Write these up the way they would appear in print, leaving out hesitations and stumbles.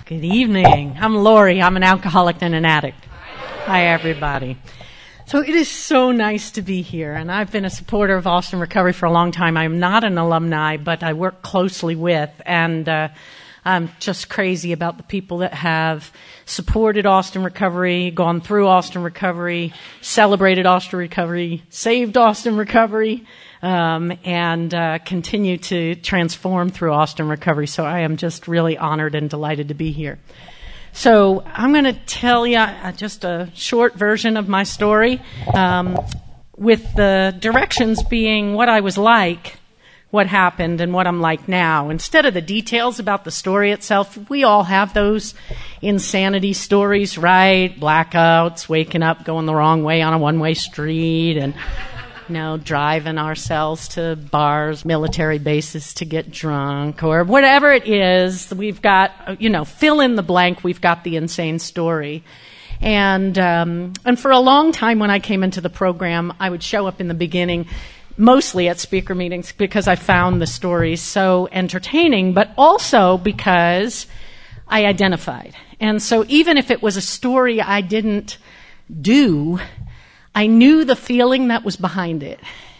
Good evening. I'm Lori. I'm an alcoholic and an addict. Hi, everybody. So it is so nice to be here, and I've been a supporter of Austin Recovery for a long time. I'm not an alumni, but I work closely with, and I'm just crazy about the people that have supported Austin Recovery, gone through Austin Recovery, celebrated Austin Recovery, saved Austin Recovery, and continue to transform through Austin Recovery. So I am just really honored and delighted to be here. So I'm going to tell you just a short version of my story, with the directions being what I was like, what happened, and what I'm like now. Instead of the details about the story itself, we all have those insanity stories, right? Blackouts, waking up, going the wrong way on a one-way street, and driving ourselves to bars, military bases to get drunk, or whatever it is. We've got, fill in the blank, we've got the insane story. And for a long time when I came into the program, I would show up in the beginning mostly at speaker meetings because I found the stories so entertaining, but also because I identified. And so even if it was a story I didn't do, I knew the feeling that was behind it.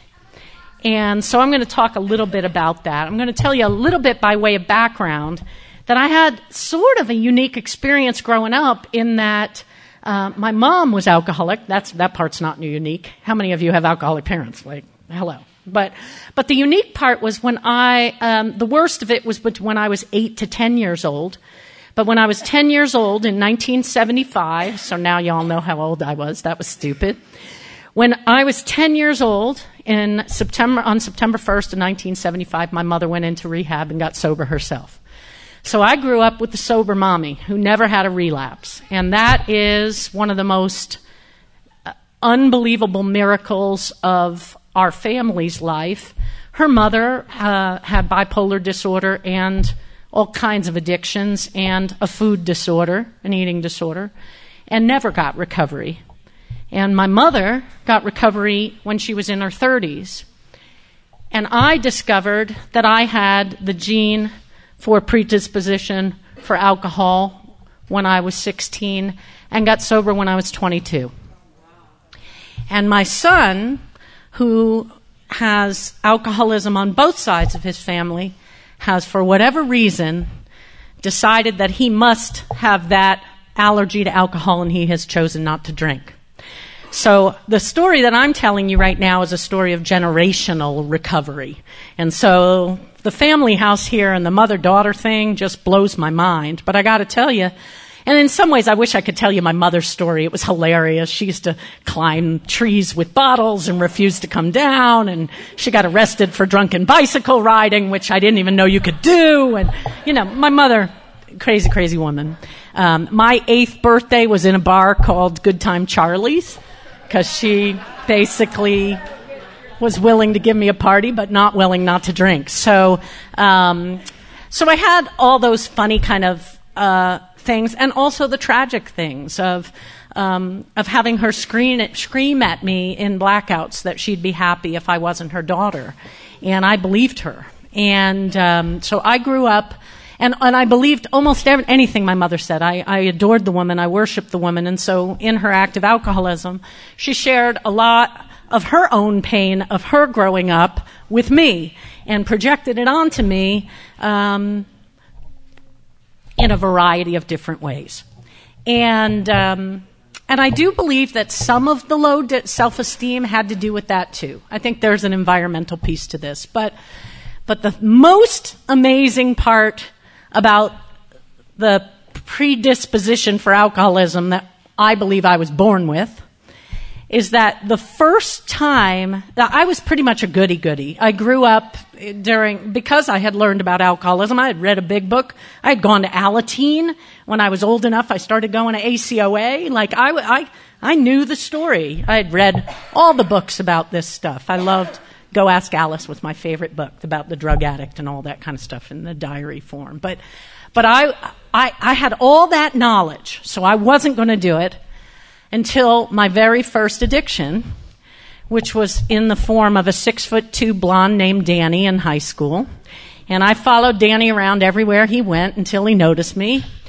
And so I'm going to talk a little bit about that. I'm going to tell you a little bit by way of background that I had sort of a unique experience growing up in that my mom was alcoholic. That part's not unique. How many of you have alcoholic parents? Hello. But the unique part was when the worst of it was when I was 8 to 10 years old. But when I was 10 years old in 1975, so now y'all know how old I was. That was stupid. When I was 10 years old on September 1st of 1975, my mother went into rehab and got sober herself. So I grew up with the sober mommy who never had a relapse. And that is one of the most unbelievable miracles of our family's life. Her mother had bipolar disorder and all kinds of addictions and a food disorder, an eating disorder, and never got recovery. And my mother got recovery when she was in her 30s. And I discovered that I had the gene for predisposition for alcohol when I was 16 and got sober when I was 22. And my son, who has alcoholism on both sides of his family, has, for whatever reason, decided that he must have that allergy to alcohol, and he has chosen not to drink. So the story that I'm telling you right now is a story of generational recovery. And so the family house here and the mother-daughter thing just blows my mind. But I got to tell you, and in some ways I wish I could tell you my mother's story. It was hilarious. She used to climb trees with bottles and refuse to come down, and she got arrested for drunken bicycle riding, which I didn't even know you could do. And, my mother, crazy, crazy woman. My 8th birthday was in a bar called Good Time Charlie's because she basically was willing to give me a party but not willing not to drink. So I had all those funny kind of things, and also the tragic things of having her scream at me in blackouts that she'd be happy if I wasn't her daughter, and I believed her. And so I grew up, and I believed almost anything my mother said. I adored the woman, I worshipped the woman, and so in her active alcoholism, she shared a lot of her own pain of her growing up with me, and projected it onto me in a variety of different ways. And I do believe that some of the low self-esteem had to do with that too. I think there's an environmental piece to this. But the most amazing part about the predisposition for alcoholism that I believe I was born with is that the first time that I was pretty much a goody-goody. I grew up because I had learned about alcoholism. I had read a big book. I had gone to Alateen. When I was old enough, I started going to ACOA. I knew the story. I had read all the books about this stuff. I loved Go Ask Alice was my favorite book about the drug addict and all that kind of stuff in the diary form. But I had all that knowledge, so I wasn't going to do it until my very first addiction, which was in the form of a 6'2" blonde named Danny in high school. And I followed Danny around everywhere he went until he noticed me.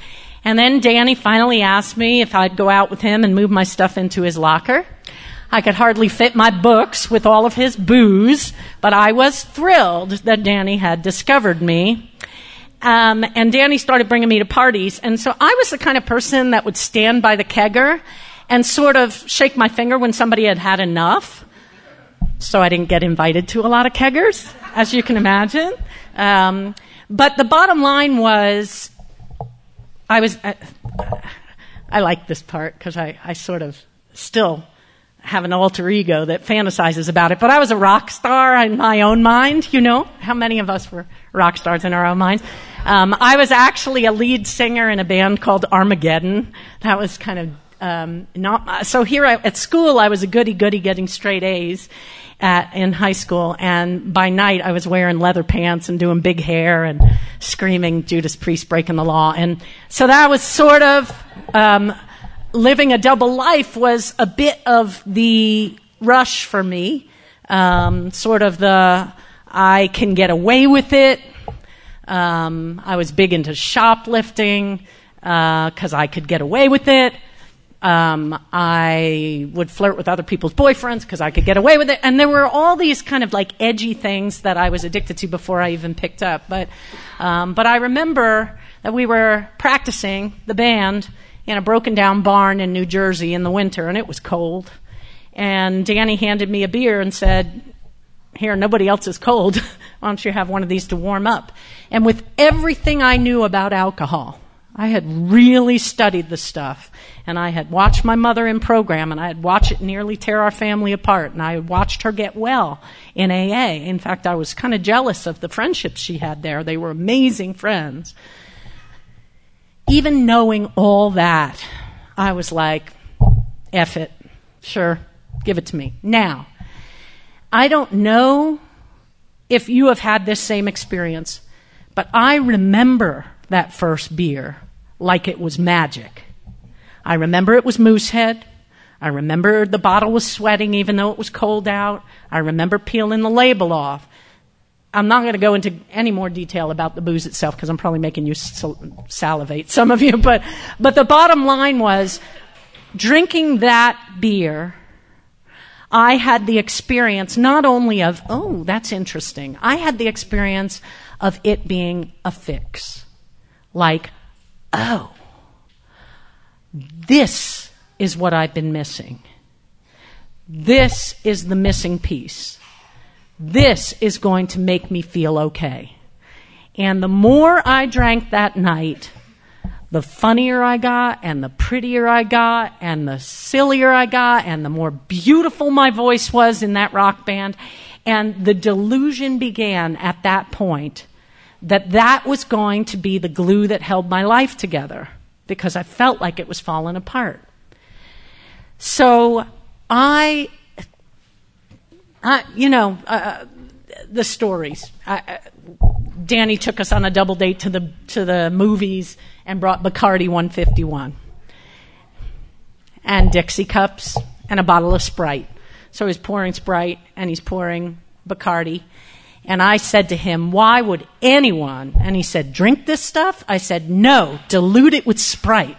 And then Danny finally asked me if I'd go out with him and move my stuff into his locker. I could hardly fit my books with all of his booze, but I was thrilled that Danny had discovered me. And Danny started bringing me to parties. And so I was the kind of person that would stand by the kegger and sort of shake my finger when somebody had had enough. So I didn't get invited to a lot of keggers, as you can imagine. But the bottom line was, I like this part because I sort of still have an alter ego that fantasizes about it. But I was a rock star in my own mind, you know. How many of us were rock stars in our own minds? I was actually a lead singer in a band called Armageddon. That was kind of so here at school, I was a goody getting straight A's in high school, and by night I was wearing leather pants and doing big hair and screaming Judas Priest, breaking the law. And so that was sort of living a double life was a bit of the rush for me, sort of the I can get away with it. I was big into shoplifting because I could get away with it. I would flirt with other people's boyfriends because I could get away with it. And there were all these kind of like edgy things that I was addicted to before I even picked up. But I remember that we were practicing the band in a broken down barn in New Jersey in the winter, and it was cold. And Danny handed me a beer and said, "Here, nobody else is cold. Why don't you have one of these to warm up?" And with everything I knew about alcohol, I had really studied the stuff, and I had watched my mother in program, and I had watched it nearly tear our family apart, and I had watched her get well in AA. In fact, I was kind of jealous of the friendships she had there. They were amazing friends. Even knowing all that, I was like, F it. Sure, give it to me. Now, I don't know if you have had this same experience, but I remember that first beer like it was magic. I remember it was Moosehead. I remember the bottle was sweating even though it was cold out. I remember peeling the label off. I'm not going to go into any more detail about the booze itself because I'm probably making you salivate, some of you. But the bottom line was, drinking that beer, I had the experience not only of, oh, that's interesting. I had the experience of it being a fix. Like, oh, this is what I've been missing. This is the missing piece. This is going to make me feel okay. And the more I drank that night, the funnier I got, and the prettier I got, and the sillier I got, and the more beautiful my voice was in that rock band. And the delusion began at that point that was going to be the glue that held my life together, because I felt like it was falling apart. So the stories. Danny took us on a double date to the movies and brought Bacardi 151 and Dixie cups and a bottle of Sprite. So he's pouring Sprite and he's pouring Bacardi. And I said to him, "Why would anyone?" And he said, "Drink this stuff?" I said, "No, dilute it with Sprite."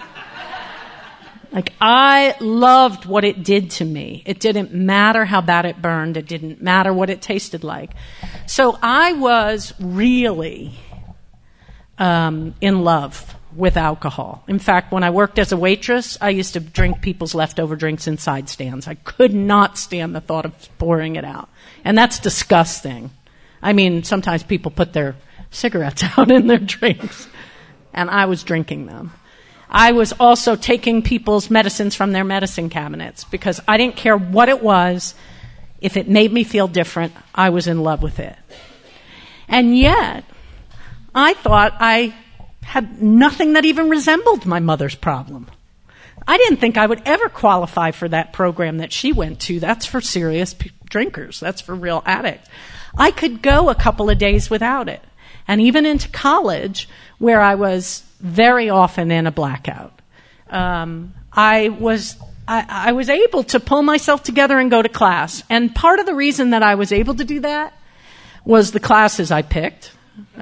Like, I loved what it did to me. It didn't matter how bad it burned. It didn't matter what it tasted like. So I was really in love with alcohol. In fact, when I worked as a waitress, I used to drink people's leftover drinks in side stands. I could not stand the thought of pouring it out. And that's disgusting. I mean, sometimes people put their cigarettes out in their drinks, and I was drinking them. I was also taking people's medicines from their medicine cabinets because I didn't care what it was. If it made me feel different, I was in love with it. And yet, I thought I had nothing that even resembled my mother's problem. I didn't think I would ever qualify for that program that she went to. That's for serious drinkers. That's for real addicts. I could go a couple of days without it. And even into college, where I was very often in a blackout, I was able to pull myself together and go to class. And part of the reason that I was able to do that was the classes I picked. I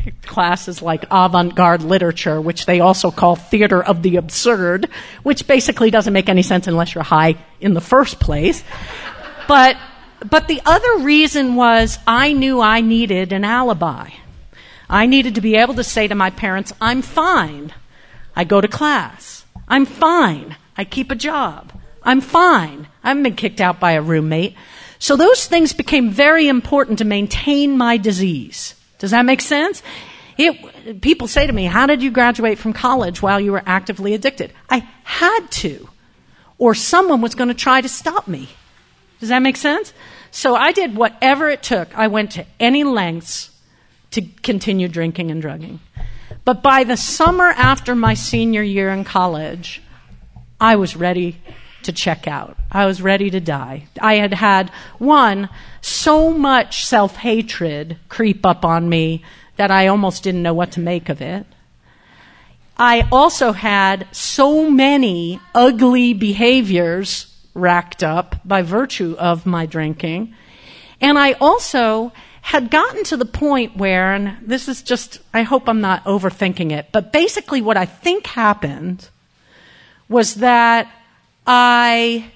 classes like avant-garde literature, which they also call theater of the absurd, which basically doesn't make any sense unless you're high in the first place. But the other reason was I knew I needed an alibi. I needed to be able to say to my parents, I'm fine. I go to class. I'm fine. I keep a job. I'm fine. I haven't been kicked out by a roommate. So those things became very important to maintain my disease. Does that make sense? People say to me, how did you graduate from college while you were actively addicted? I had to, or someone was going to try to stop me. Does that make sense? So I did whatever it took. I went to any lengths to continue drinking and drugging. But by the summer after my senior year in college, I was ready to check out. I was ready to die. I had had, so much self-hatred creep up on me that I almost didn't know what to make of it. I also had so many ugly behaviors racked up by virtue of my drinking. And I also had gotten to the point where, and this is just, I hope I'm not overthinking it, but basically what I think happened was that I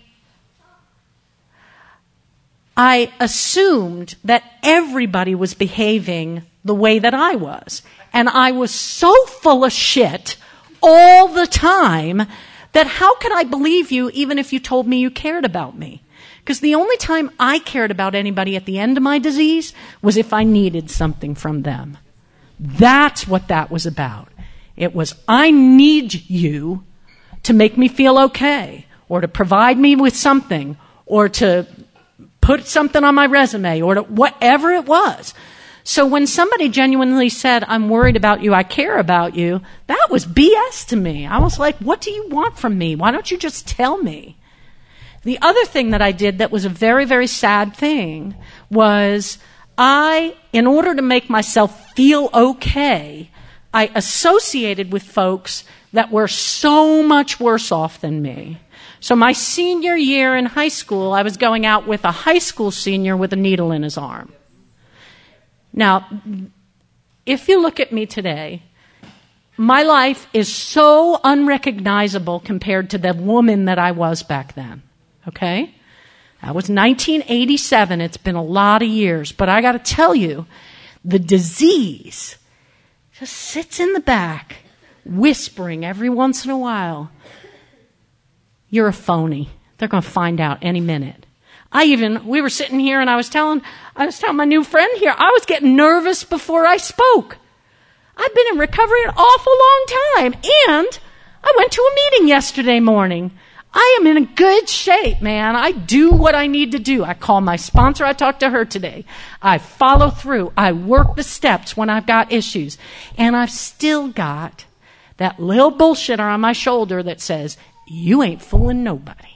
assumed that everybody was behaving the way that I was. And I was so full of shit all the time that how could I believe you even if you told me you cared about me? Because the only time I cared about anybody at the end of my disease was if I needed something from them. That's what that was about. It was, I need you to make me feel okay, or to provide me with something, or to put something on my resume, or to whatever it was. So when somebody genuinely said, I'm worried about you, I care about you, that was BS to me. I was like, what do you want from me? Why don't you just tell me? The other thing that I did that was a very, very sad thing was in order to make myself feel okay, I associated with folks that were so much worse off than me. So my senior year in high school, I was going out with a high school senior with a needle in his arm. Now, if you look at me today, my life is so unrecognizable compared to the woman that I was back then. Okay? That was 1987. It's been a lot of years. But I got to tell you, the disease just sits in the back, whispering every once in a while, you're a phony. They're going to find out any minute. We were sitting here and I was telling my new friend here, I was getting nervous before I spoke. I've been in recovery an awful long time. And I went to a meeting yesterday morning. I am in good shape, man. I do what I need to do. I call my sponsor. I talk to her today. I follow through. I work the steps when I've got issues. And I've still got that little bullshitter on my shoulder that says, you ain't fooling nobody.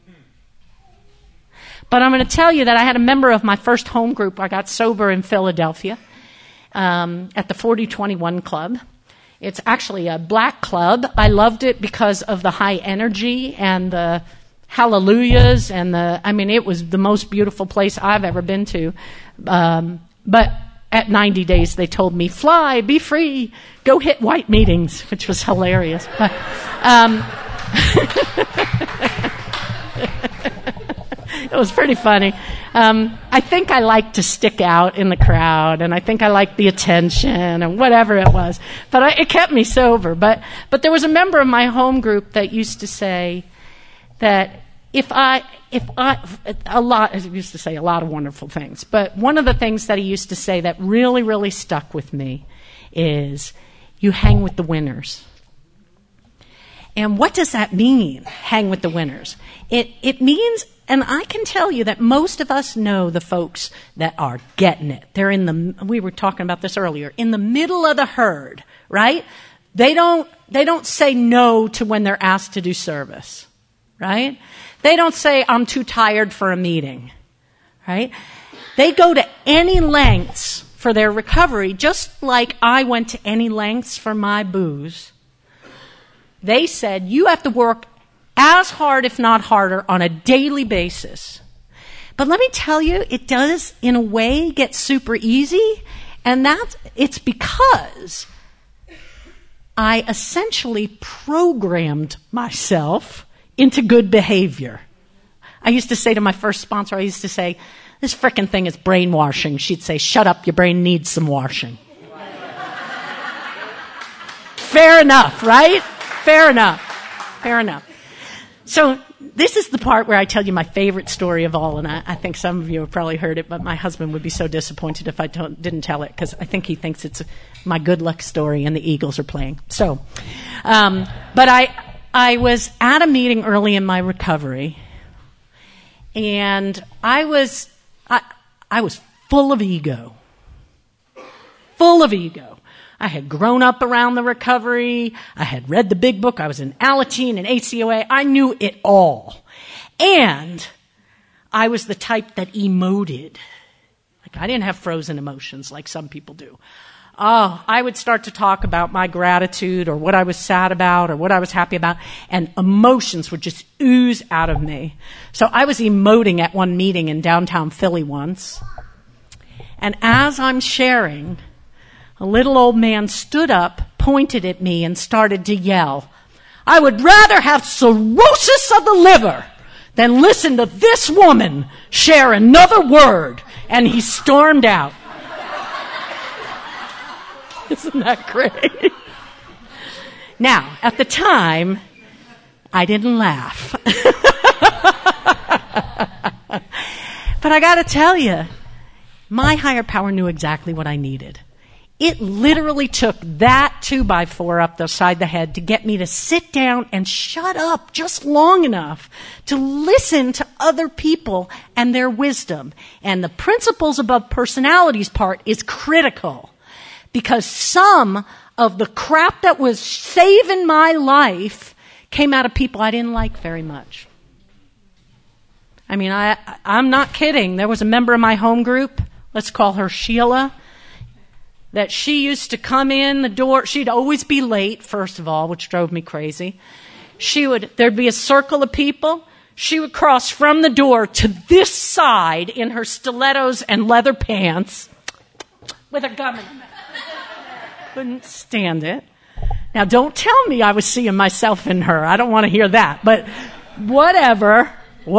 But I'm going to tell you that I had a member of my first home group. I got sober in Philadelphia at the 4021 Club. It's actually a black club. I loved it because of the high energy and the hallelujahs and it was the most beautiful place I've ever been to. But at 90 days, they told me, fly, be free, go hit white meetings, which was hilarious. But, it was pretty funny. I think I liked to stick out in the crowd, and I think I liked the attention and whatever it was. But it kept me sober. But there was a member of my home group that used to say that he used to say a lot of wonderful things. But one of the things that he used to say that really, really stuck with me is, you hang with the winners. And what does that mean, hang with the winners? It means, and I can tell you that most of us know the folks that are getting it. They're we were talking about this earlier, in the middle of the herd, right? They don't say no to when they're asked to do service, right? They don't say, I'm too tired for a meeting, right? They go to any lengths for their recovery, just like I went to any lengths for my booze. They said, you have to work as hard, if not harder, on a daily basis. But let me tell you, it does, in a way, get super easy, And it's because I essentially programmed myself into good behavior. I used to say to my first sponsor, this frickin' thing is brainwashing. She'd say, shut up, your brain needs some washing. Fair enough, right? Fair enough. So this is the part where I tell you my favorite story of all, and I think some of you have probably heard it, but my husband would be so disappointed if I didn't tell it, because I think he thinks it's my good luck story and the Eagles are playing. So, but I was at a meeting early in my recovery, and I was full of ego. I had grown up around the recovery. I had read the big book. I was in Alateen and ACOA. I knew it all. And I was the type that emoted. Like, I didn't have frozen emotions like some people do. Oh, I would start to talk about my gratitude or what I was sad about or what I was happy about, and emotions would just ooze out of me. So I was emoting at one meeting in downtown Philly once. And as I'm sharing, a little old man stood up, pointed at me, and started to yell, I would rather have cirrhosis of the liver than listen to this woman share another word. And he stormed out. Isn't that great? Now, at the time, I didn't laugh. But I got to tell you, my higher power knew exactly what I needed. It literally took that 2x4 up the side of the head to get me to sit down and shut up just long enough to listen to other people and their wisdom. And the principles above personalities part is critical, because some of the crap that was saving my life came out of people I didn't like very much. I mean, I'm not kidding. There was a member of my home group, let's call her Sheila, that she used to come in the door. She'd always be late, first of all, which drove me crazy. There'd be a circle of people. She would cross from the door to this side in her stilettos and leather pants with her gum in her mouth. Couldn't stand it. Now, don't tell me I was seeing myself in her. I don't want to hear that. But whatever.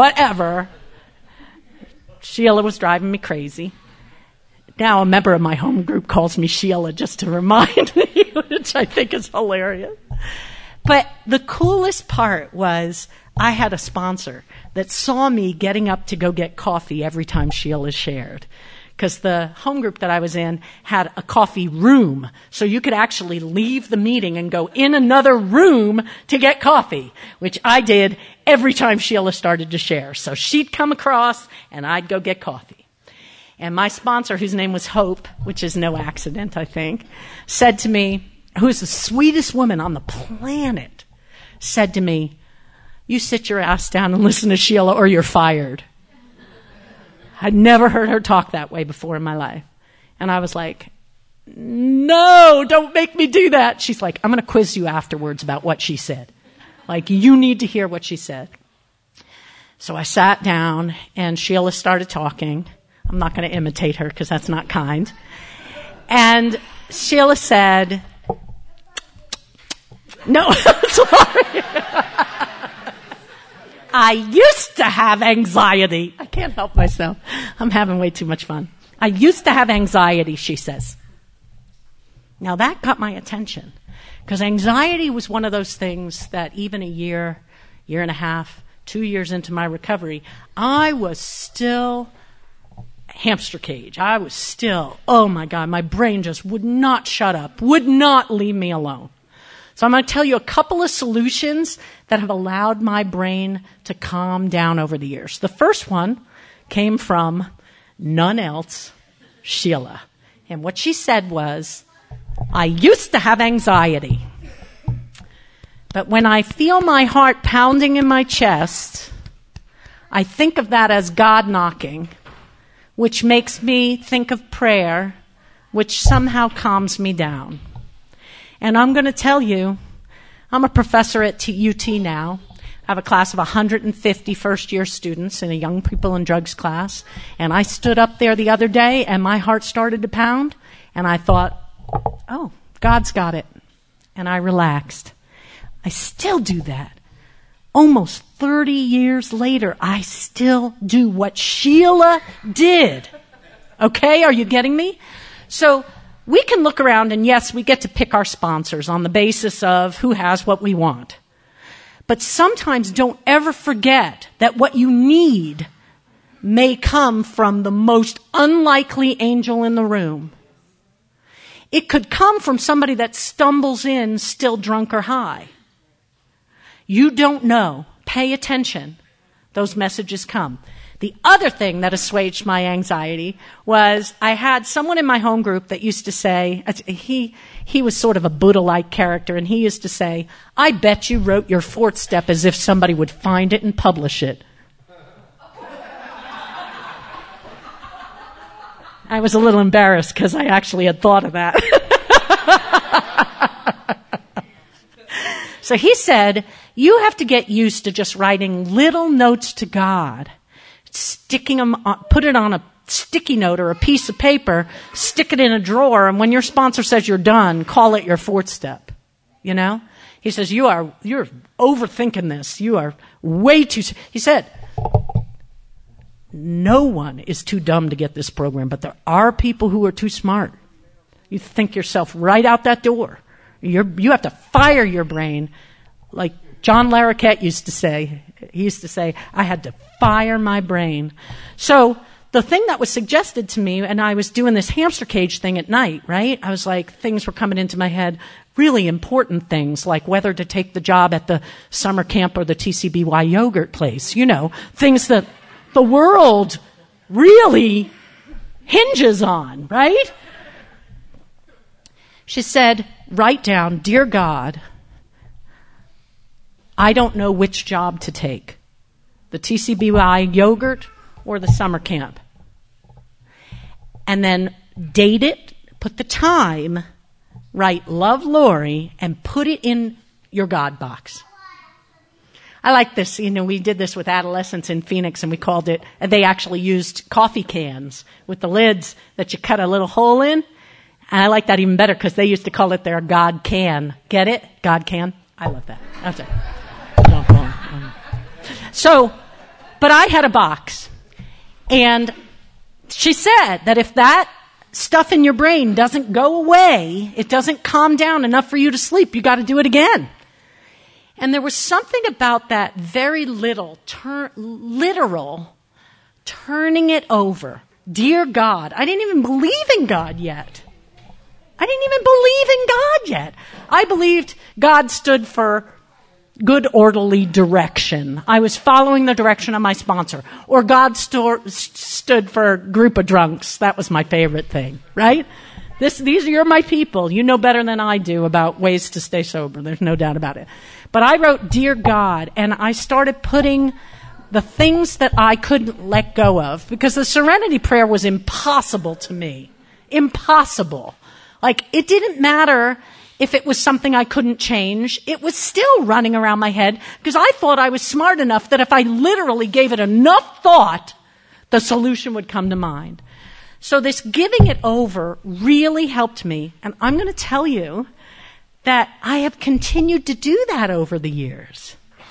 Sheila was driving me crazy. Now a member of my home group calls me Sheila just to remind me, which I think is hilarious. But the coolest part was I had a sponsor that saw me getting up to go get coffee every time Sheila shared. Because the home group that I was in had a coffee room. So you could actually leave the meeting and go in another room to get coffee, which I did every time Sheila started to share. So she'd come across and I'd go get coffee. And my sponsor, whose name was Hope, which is no accident, I think, said to me, who's the sweetest woman on the planet, said to me, you sit your ass down and listen to Sheila or you're fired. I'd never heard her talk that way before in my life. And I was like, no, don't make me do that. She's like, I'm going to quiz you afterwards about what she said. Like, you need to hear what she said. So I sat down and Sheila started talking. I'm not going to imitate her because that's not kind. And Sheila said, no, sorry. I used to have anxiety. I can't help myself. I'm having way too much fun. I used to have anxiety, she says. Now that got my attention, because anxiety was one of those things that even a year and a half, 2 years into my recovery, I was still hamster cage. I was still, oh my God, my brain just would not shut up, would not leave me alone. So I'm going to tell you a couple of solutions that have allowed my brain to calm down over the years. The first one came from none else, Sheila. And what she said was, I used to have anxiety, but when I feel my heart pounding in my chest, I think of that as God knocking, which makes me think of prayer, which somehow calms me down. And I'm going to tell you, I'm a professor at UT now. I have a class of 150 first-year students in a young people and drugs class. And I stood up there the other day and my heart started to pound. And I thought, oh, God's got it. And I relaxed. I still do that. Almost 30 years later, I still do what Sheila did. Okay, are you getting me? So we can look around and yes, we get to pick our sponsors on the basis of who has what we want. But sometimes don't ever forget that what you need may come from the most unlikely angel in the room. It could come from somebody that stumbles in still drunk or high. You don't know. Pay attention. Those messages come. The other thing that assuaged my anxiety was I had someone in my home group that used to say, he was sort of a Buddha-like character, and he used to say, I bet you wrote your fourth step as if somebody would find it and publish it. I was a little embarrassed because I actually had thought of that. So he said, you have to get used to just writing little notes to God, sticking them, put it on a sticky note or a piece of paper, stick it in a drawer, and when your sponsor says you're done, call it your fourth step. You know? He says, you're overthinking this. You are way too, he said, no one is too dumb to get this program, but there are people who are too smart. You think yourself right out that door. You have to fire your brain. Like John Larroquette used to say, he used to say, I had to fire my brain. So the thing that was suggested to me, and I was doing this hamster cage thing at night, right? I was like, things were coming into my head, really important things, like whether to take the job at the summer camp or the TCBY yogurt place. You know, things that the world really hinges on, right? She said, write down, Dear God, I don't know which job to take, the TCBY yogurt or the summer camp. And then date it, put the time, write Love Lori, and put it in your God box. I like this. You know, we did this with adolescents in Phoenix, and we called it, and they actually used coffee cans with the lids that you cut a little hole in. And I like that even better because they used to call it their God can. Get it? God can. I love that. That's it. So, but I had a box. And she said that if that stuff in your brain doesn't go away, it doesn't calm down enough for you to sleep, you got to do it again. And there was something about that very literal, turning it over. Dear God, I didn't even believe in God yet. I believed God stood for good, orderly direction. I was following the direction of my sponsor. Or God stood for a group of drunks. That was my favorite thing, right? You're my people. You know better than I do about ways to stay sober. There's no doubt about it. But I wrote, Dear God, and I started putting the things that I couldn't let go of, because the Serenity Prayer was impossible to me. Impossible. Like, it didn't matter if it was something I couldn't change. It was still running around my head because I thought I was smart enough that if I literally gave it enough thought, the solution would come to mind. So this giving it over really helped me. And I'm going to tell you that I have continued to do that over the years.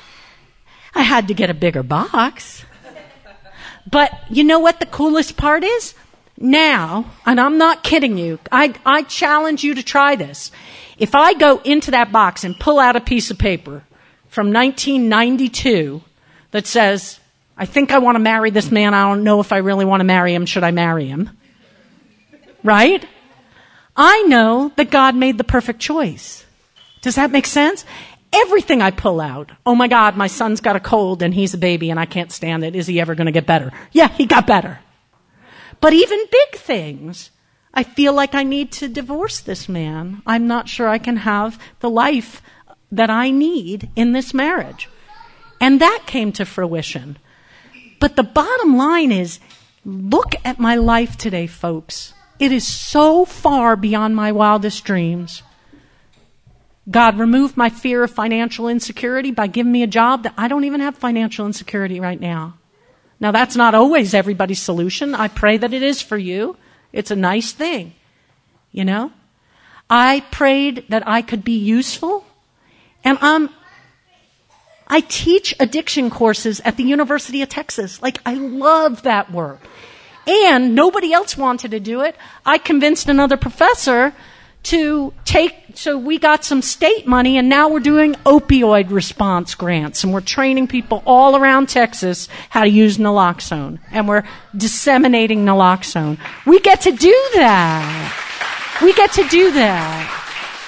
I had to get a bigger box. But you know what the coolest part is? Now, and I'm not kidding you, I challenge you to try this. If I go into that box and pull out a piece of paper from 1992 that says, I think I want to marry this man, I don't know if I really want to marry him, should I marry him? Right? I know that God made the perfect choice. Does that make sense? Everything I pull out, oh my God, my son's got a cold and he's a baby and I can't stand it. Is he ever going to get better? Yeah, he got better. But even big things, I feel like I need to divorce this man. I'm not sure I can have the life that I need in this marriage. And that came to fruition. But the bottom line is, look at my life today, folks. It is so far beyond my wildest dreams. God removed my fear of financial insecurity by giving me a job that I don't even have financial insecurity right now. Now, that's not always everybody's solution. I pray that it is for you. It's a nice thing. I prayed that I could be useful. And I teach addiction courses at the University of Texas. I love that work. And nobody else wanted to do it. I convinced another professor so we got some state money, and now we're doing opioid response grants, and we're training people all around Texas how to use naloxone, and we're disseminating naloxone. We get to do that. We get to do that.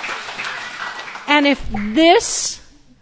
And if this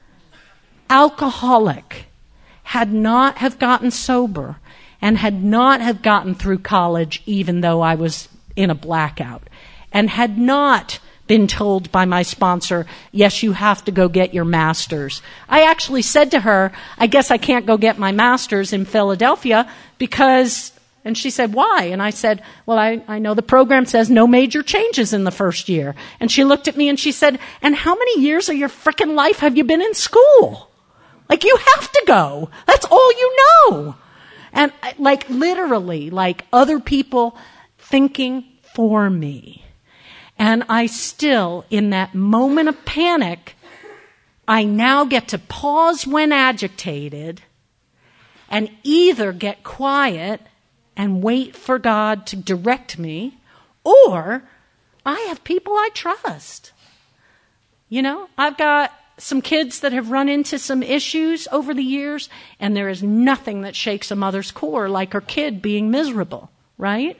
alcoholic had not have gotten sober and had not have gotten through college, even though I was in a blackout, and had not been told by my sponsor, yes, you have to go get your master's. I actually said to her, I guess I can't go get my master's in Philadelphia and she said, why? And I said, well, I know the program says no major changes in the first year. And she looked at me and she said, and how many years of your frickin' life have you been in school? You have to go. That's all you know. And literally, other people thinking for me. And I still, in that moment of panic, I now get to pause when agitated and either get quiet and wait for God to direct me, or I have people I trust. I've got some kids that have run into some issues over the years, and there is nothing that shakes a mother's core like her kid being miserable, right?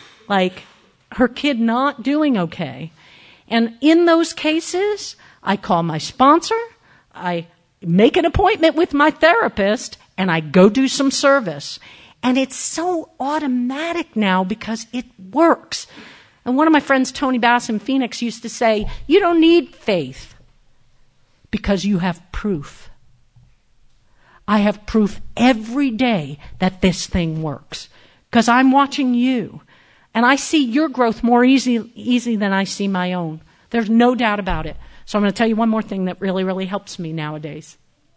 Her kid not doing okay. And in those cases, I call my sponsor, I make an appointment with my therapist, and I go do some service. And it's so automatic now because it works. And one of my friends, Tony Bass in Phoenix, used to say, you don't need faith because you have proof. I have proof every day that this thing works because I'm watching you. And I see your growth more easy than I see my own. There's no doubt about it. So I'm going to tell you one more thing that really, really helps me nowadays.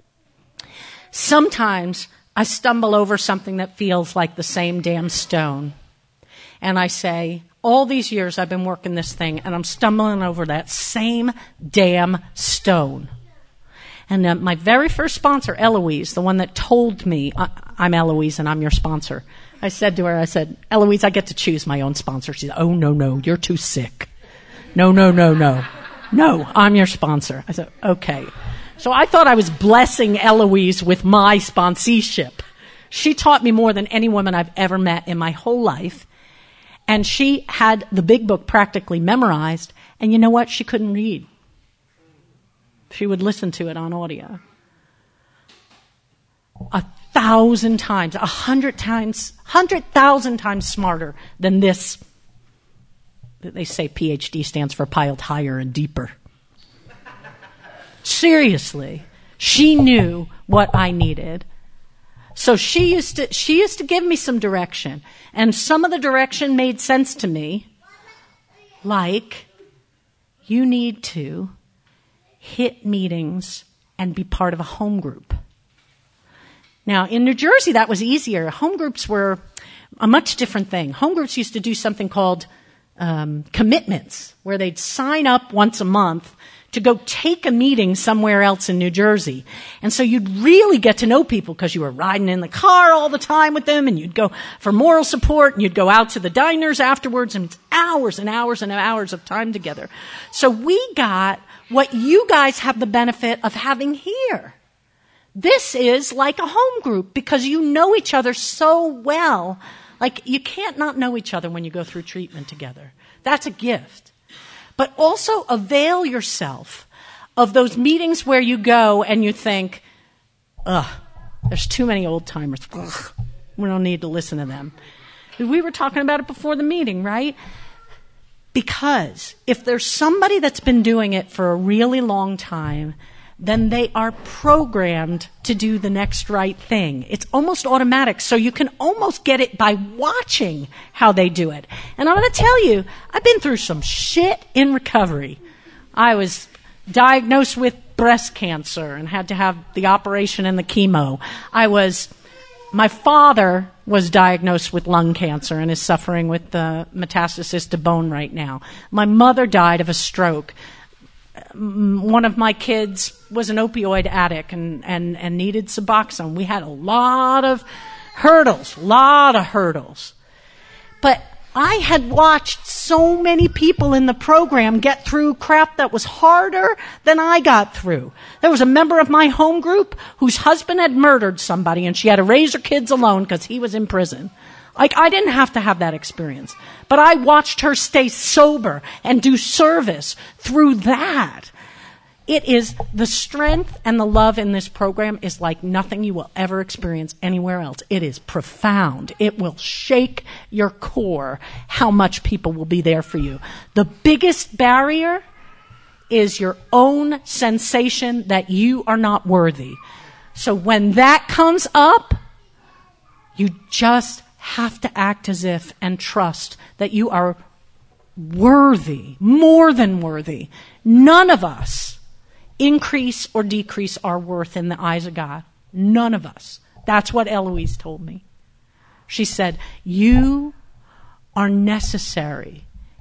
Sometimes I stumble over something that feels like the same damn stone. And I say, all these years I've been working this thing, and I'm stumbling over that same damn stone. And my very first sponsor, Eloise, the one that told me, I'm Eloise and I'm your sponsor. I said to her, Eloise, I get to choose my own sponsor. She said, oh, no, you're too sick. No, I'm your sponsor. I said, okay. So I thought I was blessing Eloise with my sponsorship. She taught me more than any woman I've ever met in my whole life. And she had the big book practically memorized. And you know what? She couldn't read. She would listen to it on audio. 1,000 times, 100,000 times smarter than this. They say PhD stands for piled higher and deeper. Seriously, she knew what I needed. So she used to give me some direction, and some of the direction made sense to me. Like, you need to hit meetings and be part of a home group. Now, in New Jersey, that was easier. Home groups were a much different thing. Home groups used to do something called commitments, where they'd sign up once a month to go take a meeting somewhere else in New Jersey. And so you'd really get to know people because you were riding in the car all the time with them, and you'd go for moral support, and you'd go out to the diners afterwards, and it's hours and hours and hours of time together. So we got what you guys have the benefit of having here. This is like a home group because you know each other so well. You can't not know each other when you go through treatment together. That's a gift. But also avail yourself of those meetings where you go and you think, there's too many old timers. We don't need to listen to them. We were talking about it before the meeting, right? Because if there's somebody that's been doing it for a really long time, then they are programmed to do the next right thing. It's almost automatic, so you can almost get it by watching how they do it. And I'm going to tell you, I've been through some shit in recovery. I was diagnosed with breast cancer and had to have the operation and the chemo. My father was diagnosed with lung cancer and is suffering with metastasis to bone right now. My mother died of a stroke. One of my kids was an opioid addict and needed Suboxone. We had a lot of hurdles. But I had watched so many people in the program get through crap that was harder than I got through. There was a member of my home group whose husband had murdered somebody, and she had to raise her kids alone because he was in prison. I didn't have to have that experience. But I watched her stay sober and do service through that. It is the strength and the love in this program is like nothing you will ever experience anywhere else. It is profound. It will shake your core how much people will be there for you. The biggest barrier is your own sensation that you are not worthy. So when that comes up, you just have to act as if and trust that you are worthy, more than worthy. None of us increase or decrease our worth in the eyes of God. None of us. That's what Eloise told me. She said, you are necessary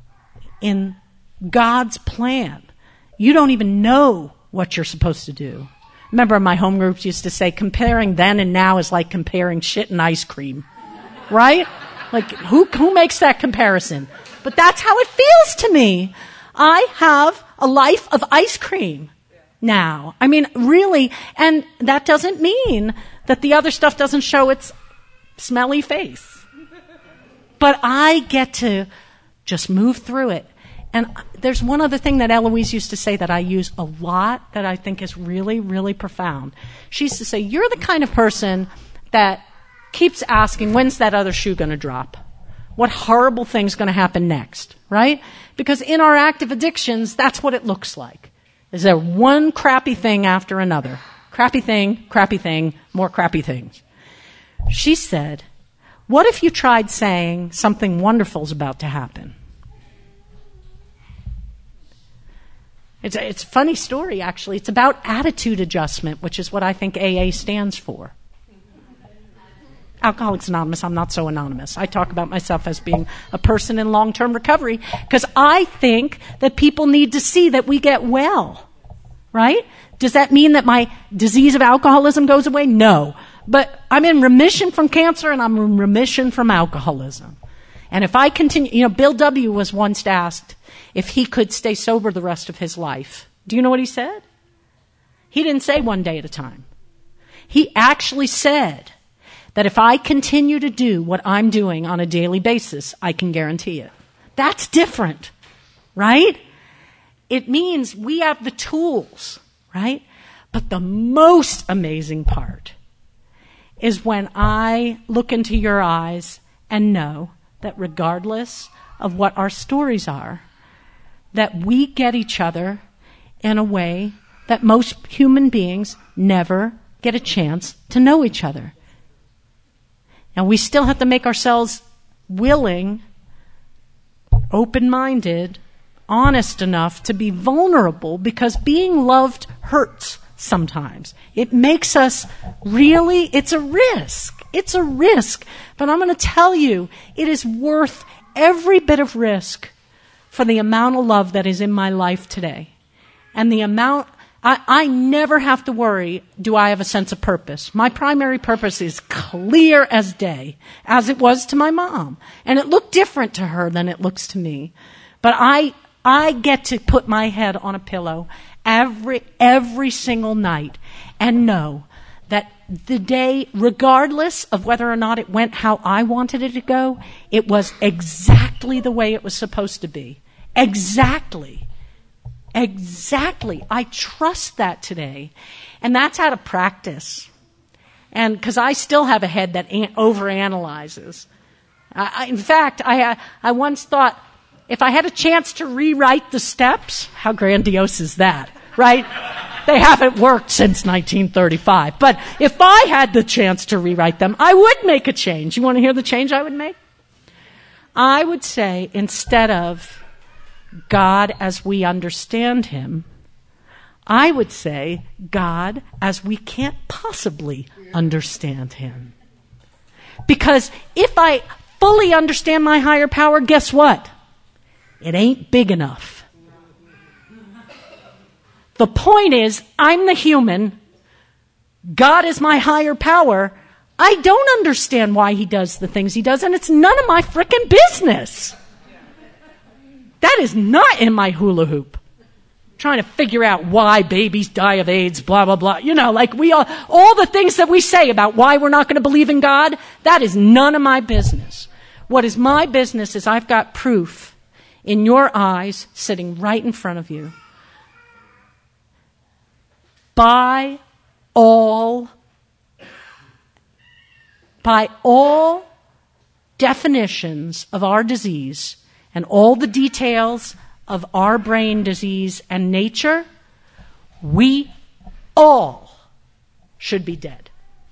in God's plan. You don't even know what you're supposed to do. Remember, my home groups used to say, comparing then and now is like comparing shit and ice cream. Right? Like, who makes that comparison? But that's how it feels to me. I have a life of ice cream now. I mean, really, and that doesn't mean that the other stuff doesn't show its smelly face. But I get to just move through it. And there's one other thing that Eloise used to say that I use a lot that I think is really, really profound. She used to say, you're the kind of person that keeps asking, when's that other shoe going to drop? What horrible thing's going to happen next, right? Because in our active addictions, that's what it looks like. Is there one crappy thing after another? Crappy thing, more crappy things. She said, what if you tried saying something wonderful's about to happen? It's a funny story, actually. It's about attitude adjustment, which is what I think AA stands for. Alcoholics Anonymous, I'm not so anonymous. I talk about myself as being a person in long-term recovery because I think that people need to see that we get well, right? Does that mean that my disease of alcoholism goes away? No. But I'm in remission from cancer and I'm in remission from alcoholism. And if I continue, Bill W. was once asked if he could stay sober the rest of his life. Do you know what he said? He didn't say one day at a time. He actually said that if I continue to do what I'm doing on a daily basis, I can guarantee it. That's different, right? It means we have the tools, right? But the most amazing part is when I look into your eyes and know that regardless of what our stories are, that we get each other in a way that most human beings never get a chance to know each other. And we still have to make ourselves willing, open-minded, honest enough to be vulnerable because being loved hurts sometimes. It makes us really, it's a risk. It's a risk. But I'm going to tell you, it is worth every bit of risk for the amount of love that is in my life today. And the amount, I never have to worry, do I have a sense of purpose? My primary purpose is clear as day, as it was to my mom. And it looked different to her than it looks to me. But I get to put my head on a pillow every single night and know that the day, regardless of whether or not it went how I wanted it to go, it was exactly the way it was supposed to be. Exactly. I trust that today. And that's out of practice. And because I still have a head that overanalyzes. In fact, I once thought, if I had a chance to rewrite the steps, how grandiose is that, right? They haven't worked since 1935. But if I had the chance to rewrite them, I would make a change. You want to hear the change I would make? I would say, instead of God as we understand him, I would say God as we can't possibly understand him. Because if I fully understand my higher power, guess what? It ain't big enough. The point is, I'm the human. God is my higher power. I don't understand why he does the things he does, and it's none of my frickin' business. That is not in my hula hoop. Trying to figure out why babies die of AIDS, blah, blah, blah. Like all the things that we say about why we're not going to believe in God, that is none of my business. What is my business is I've got proof in your eyes sitting right in front of you. By all definitions of our disease and all the details of our brain disease and nature, we all should be dead.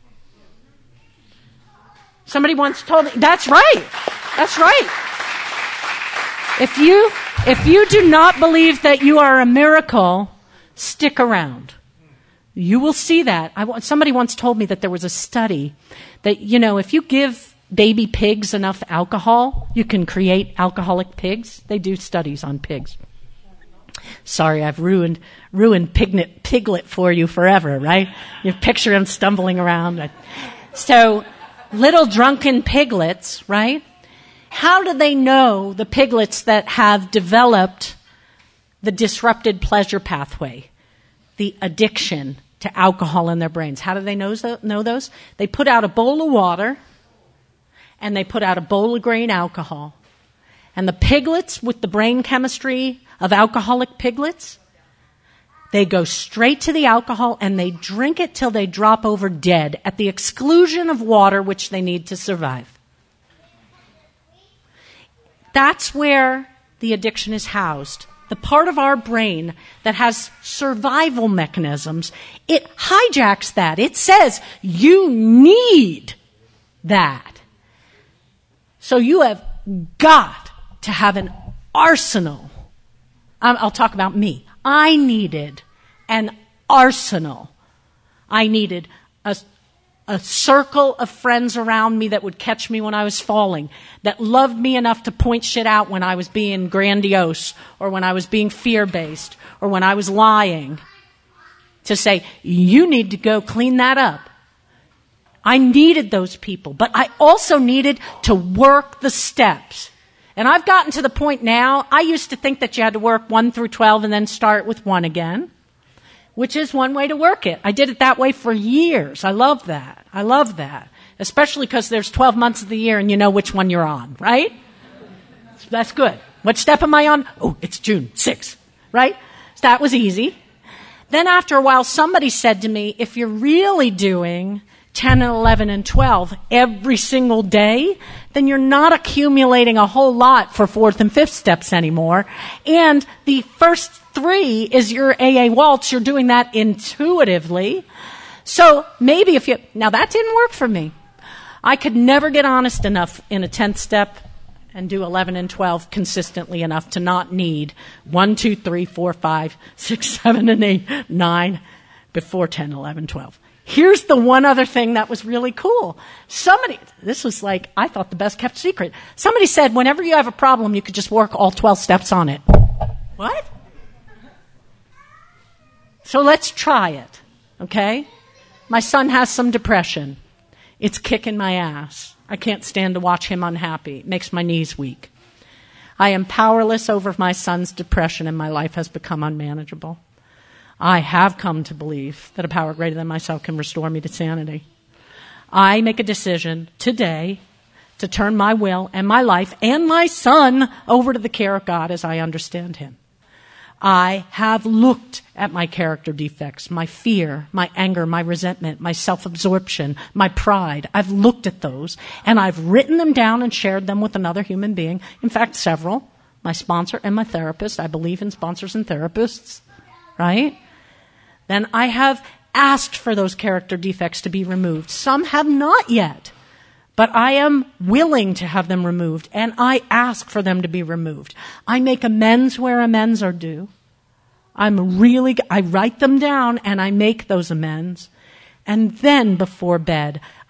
Somebody once told me, that's right. That's right. If you do not believe that you are a miracle, stick around. You will see that. Somebody once told me that there was a study that, if you give baby pigs enough alcohol, you can create alcoholic pigs. They do studies on pigs. Sorry, I've ruined Piglet for you forever, right? You picture him stumbling around. So, little drunken piglets, right? How do they know, the piglets that have developed the disrupted pleasure pathway, the addiction to alcohol in their brains? How do they know those? They put out a bowl of water, and they put out a bowl of grain alcohol. And the piglets with the brain chemistry of alcoholic piglets, they go straight to the alcohol and they drink it till they drop over dead at the exclusion of water, which they need to survive. That's where the addiction is housed. The part of our brain that has survival mechanisms, it hijacks that. It says, you need that. So you have got to have an arsenal. I'll talk about me. I needed an arsenal. I needed a circle of friends around me that would catch me when I was falling, that loved me enough to point shit out when I was being grandiose, or when I was being fear-based, or when I was lying, to say, you need to go clean that up. I needed those people, but I also needed to work the steps. And I've gotten to the point now, I used to think that you had to work 1 through 12 and then start with 1 again, which is one way to work it. I did it that way for years. I love that. Especially because there's 12 months of the year and you know which one you're on, right? That's good. What step am I on? Oh, it's June 6th, right? So that was easy. Then after a while, somebody said to me, if you're really doing 10 and 11 and 12 every single day, then you're not accumulating a whole lot for 4th and 5th steps anymore. And the first 3 is your AA waltz. You're doing that intuitively. So maybe now that didn't work for me. I could never get honest enough in a 10th step and do 11 and 12 consistently enough to not need 1, 2, 3, 4, 5, 6, 7, and 8, 9 before 10, 11, 12. Here's the one other thing that was really cool. This was like, I thought the best kept secret. Somebody said, whenever you have a problem, you could just work all 12 steps on it. What? So let's try it, okay? My son has some depression. It's kicking my ass. I can't stand to watch him unhappy. It makes my knees weak. I am powerless over my son's depression, and my life has become unmanageable. I have come to believe that a power greater than myself can restore me to sanity. I make a decision today to turn my will and my life and my son over to the care of God as I understand him. I have looked at my character defects, my fear, my anger, my resentment, my self-absorption, my pride. I've looked at those, and I've written them down and shared them with another human being. In fact, several. My sponsor and my therapist. I believe in sponsors and therapists, right? Then I have asked for those character defects to be removed. Some have not yet, but I am willing to have them removed, and I ask for them to be removed. I make amends where amends are due. I write them down, and I make those amends. And then before bed,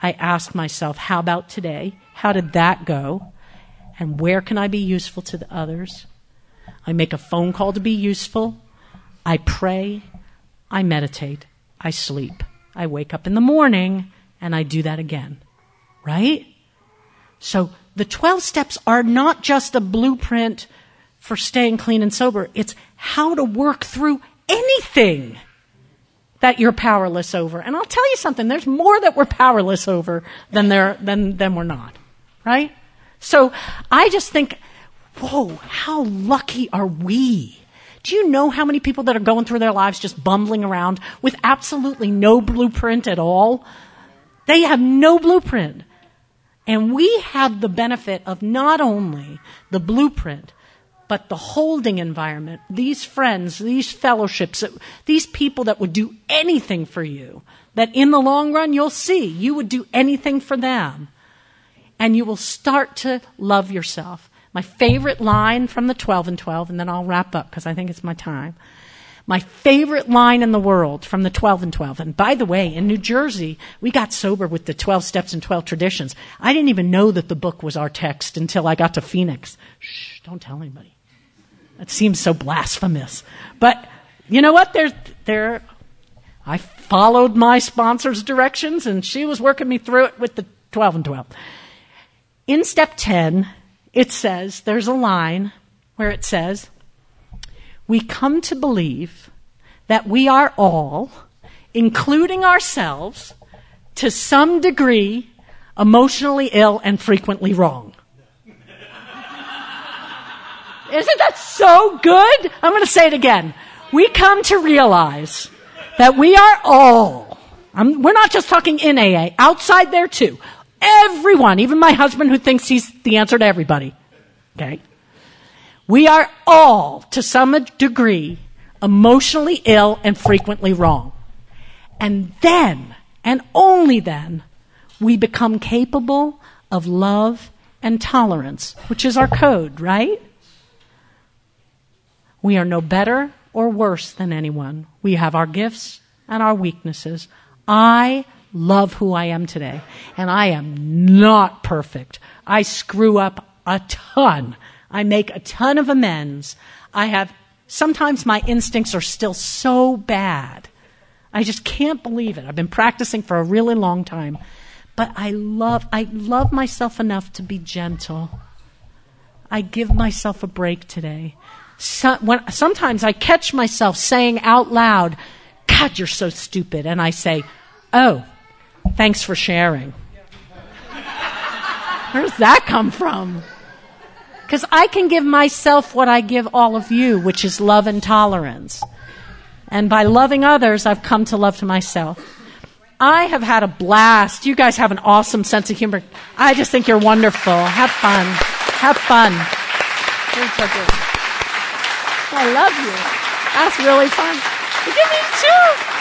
I ask myself, how about today? How did that go? And where can I be useful to the others? I make a phone call to be useful. I pray. I meditate. I sleep. I wake up in the morning and I do that again. Right? So the 12 steps are not just a blueprint for staying clean and sober. It's how to work through anything that you're powerless over. And I'll tell you something, there's more that we're powerless over than we're not. Right? So I just think, whoa, how lucky are we? Do you know how many people that are going through their lives just bumbling around with absolutely no blueprint at all? They have no blueprint. And we have the benefit of not only the blueprint, but the holding environment, these friends, these fellowships, these people that would do anything for you, that in the long run you'll see you would do anything for them. And you will start to love yourself. My favorite line from the 12 and 12, and then I'll wrap up because I think it's my time. My favorite line in the world from the 12 and 12. And by the way, in New Jersey, we got sober with the 12 Steps and 12 Traditions. I didn't even know that the book was our text until I got to Phoenix. Shh, don't tell anybody. That seems so blasphemous. But you know what? I followed my sponsor's directions, and she was working me through it with the 12 and 12. In step 10, it says, there's a line where it says, we come to believe that we are all, including ourselves, to some degree, emotionally ill and frequently wrong. Isn't that so good? I'm going to say it again. We come to realize that we are all, we're not just talking in AA, outside there too. Everyone, even my husband who thinks he's the answer to everybody. Okay? We are all, to some degree, emotionally ill and frequently wrong. And then, and only then, we become capable of love and tolerance, which is our code, right? We are no better or worse than anyone. We have our gifts and our weaknesses. I love who I am today, and I am not perfect. I screw up a ton. I make a ton of amends. Sometimes my instincts are still so bad. I just can't believe it. I've been practicing for a really long time. But I love myself enough to be gentle. I give myself a break today. Sometimes I catch myself saying out loud, God, you're so stupid. And I say, oh, thanks for sharing. Where does that come from? Because I can give myself what I give all of you, which is love and tolerance. And by loving others, I've come to love to myself. I have had a blast. You guys have an awesome sense of humor. I just think you're wonderful. Have fun. Have fun. You're so good. I love you. That's really fun. Look at me too.